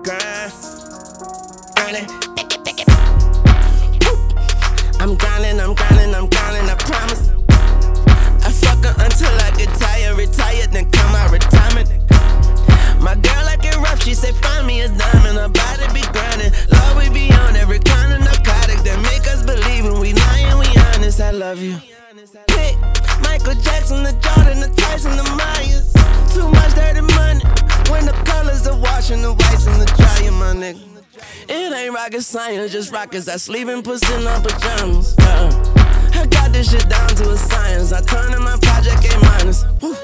grind, grinding, take it. I'm grinding, I promise. I fuck her until I get tired, retired, then come out retirement. My girl like it rough, she say find me a diamond. Her body be grinding, Lord we be on every kind of narcotic that make us believe when we lying, we honest. I love you. Pick Michael Jackson, the Jordan, the Tyson, the Myers. Too much dirty money when the colors are washing the whites in the dryer, my nigga. It ain't rocket science, just rockets that sleep in pussy in our pajamas. I got this shit down to a science. I turn in my project A minus.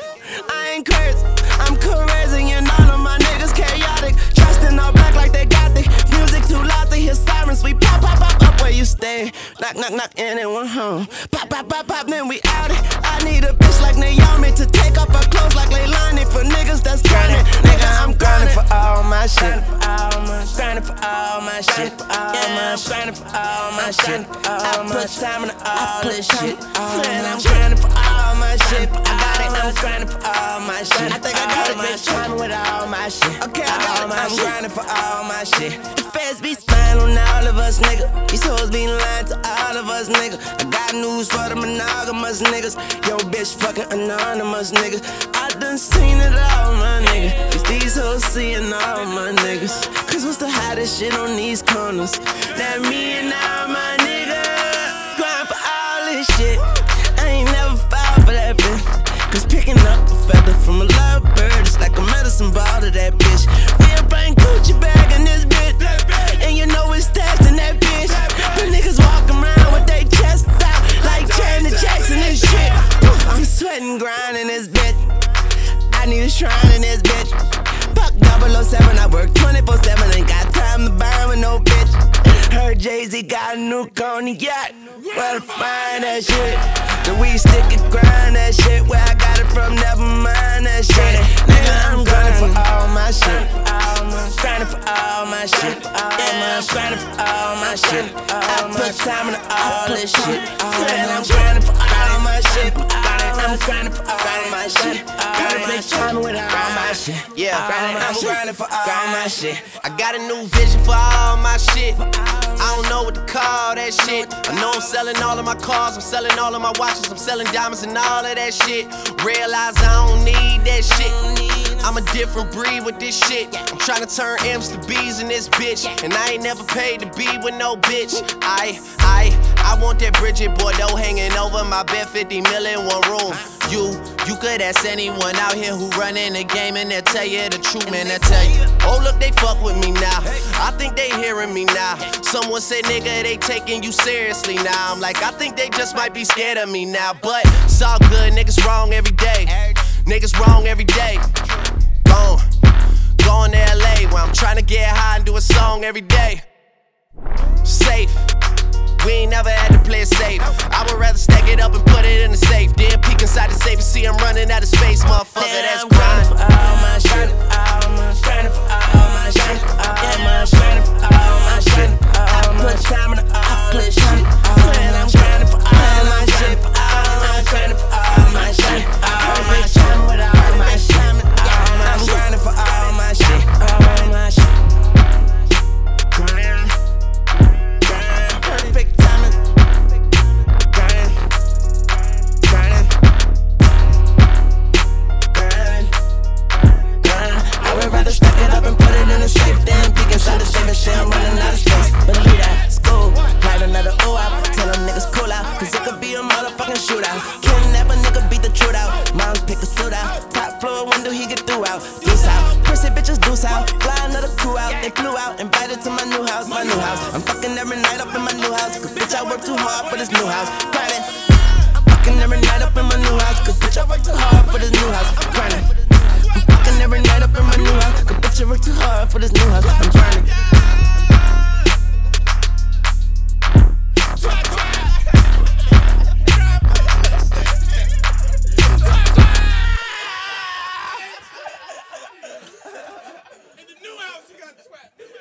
I ain't crazy, I'm crazy, and all of my niggas chaotic. Dressed in all black like they got the music too loud to hear sirens. We pop up where you stay. Knock, anyone home. Pop, then we out it. I need a bitch like Naomi to take off her clothes like Leilani. For niggas that's grinding, nigga, I'm grinding for all my shit. Grinding for all my shit. Yeah, I'm grinding for all my shit. I put time into all this shit. Man, I'm grinding for all my shit. I got it, I'm grinding for all my shit. I think I got it, bitch, timing with all my shit. Okay, I got it, I'm grinding for all my shit. The feds be spying on all of us, nigga. These hoes be lying to all of us, nigga. I got news for the monogamous niggas. Yo, bitch, fucking anonymous, nigga. I done seen it all, my nigga. Cause these hoes seeing all my niggas. Cause what's the hottest shit on these corners? That me and all my niggas grind for all this shit. I ain't never fall for that bitch. Cause picking up a feather from a lovebird is like a medicine ball to that bitch. We a bring Gucci bag in this bitch, and you know it's stashed in that bitch. The niggas walk around with their chests out like Janet Jackson and shit. I'm sweating, grinding this bitch. I need a shrine in this bitch. Fuck 007, I work 24/7. Ain't got time to burn with no bitch. Heard Jay-Z got a new cognac. Where to find that shit? The weed stick and grind that shit. Where I got it from, never mind that shit. Nigga, I'm grinding for all my shit. Grinding for all my shit. Yeah, I'm grinding for all my shit. I put time into all this shit. And I'm grinding for all my shit. I'm grinding for all my shit. Big time with all my shit. Yeah, I'm grinding for all my shit. I got a new vision for all my shit. I don't know what to call that shit. I know I'm selling all of my cars, I'm selling all of my watches, I'm selling diamonds and all of that shit. Realize I don't need that shit. I'm a different breed with this shit. I'm tryna turn M's to B's in this bitch. And I ain't never paid to be with no bitch. I want that Bridget Bordeaux hanging over my bed, 50 million, one room. You could ask anyone out here who running the game and they'll tell you the truth, man, they'll tell you. Oh look, they fuck with me now. I think they hearing me now. Someone said, nigga, they taking you seriously now. I'm like, I think they just might be scared of me now. But it's all good, niggas wrong every day. Niggas wrong every day. Going to LA where I'm trying to get high and do a song every day. Safe. We ain't never had to play it safe. I would rather stack it up and put it in the safe. Then peek inside the safe and see I'm running out of space, motherfucker. That's grind. For all my shit. Grinding for all my shit. Yeah, I'm grinding for all my shit. I put time into all this shit. And I'm grinding for all my shit. I'm grinding for all my shit. Big time with all my shit. I'm grinding for all my shit. All my shit. Grind. Perfect timing. Grinding. I would rather stack it up and put it in a safe. Then peek inside the safe and shit, I'm running out of space. Believe that, school, light another O out. Tell them niggas cool out, cause it could be a motherfucking shootout. Kidnap a nigga, beat the truth out. Moms pick a suit out. Top floor window, he get through out. Deuce out, prissy bitches deuce out. Fly another crew out, they flew out. Invited to my new house, my new house. I'm fucking every night up in my new house. Cause bitch, I work too hard for this new house. Grinding. I'm fucking every night up in my new house. Cause bitch, I work too hard for this new house. Grinding. I'm fucking every night up in my new house. Cause bitch, I work too hard for this new house. I'm grinding. In the new house, you got swag.